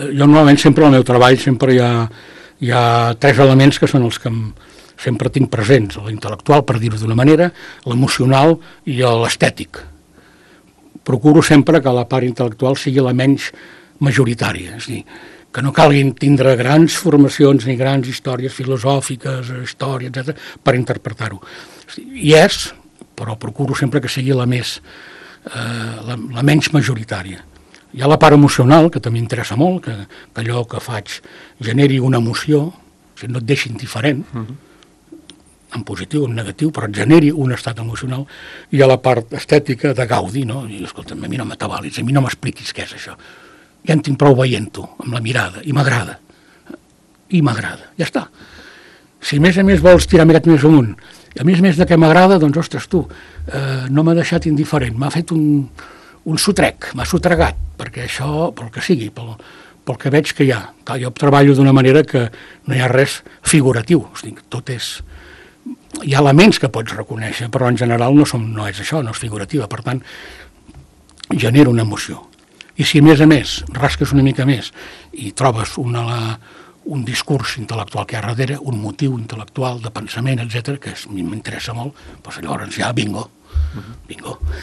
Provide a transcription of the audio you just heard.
Jo normalment sempre al meu treball sempre hi ha 3 elements que són els que sempre tinc presents, l'intel·lectual, per dir-ho d'una manera, l'emocional i l'estètic. Procuro sempre que la part intel·lectual sigui la menys majoritària, és a dir, que no calguin tindre grans formacions ni grans històries filosòfiques, històries, etc., per interpretar-ho. I però procuro sempre que sigui la menys majoritària. Hi ha la part emocional, que també interessa molt, que allò que faig generi una emoció, o sigui, no et deixi indiferent, en positiu o en negatiu, però et generi un estat emocional. Hi ha la part estètica de gaudi, no? I, escolta'm, a mi no m'atabalis, a mi no m'expliquis què és això. Ja en tinc prou veient-ho, amb la mirada, i m'agrada. I m'agrada, ja està. Si a més vols tirar mirat més amunt, a més de què m'agrada, doncs, ostres, tu, no m'ha deixat indiferent, m'ha fet un sotrec, m'ha sotregat, perquè això, pel que sigui, pel que veig que hi ha. Jo treballo d'una manera que no hi ha res figuratiu, o sigui, tot és... Hi ha elements que pots reconèixer, però en general no és això, no és figurativa, per tant, genera una emoció. I si a més rasques una mica més i trobes un discurs intel·lectual que hi ha darrere, un motiu intel·lectual de pensament, etc., que a mi m'interessa molt, doncs llavors ja bingo.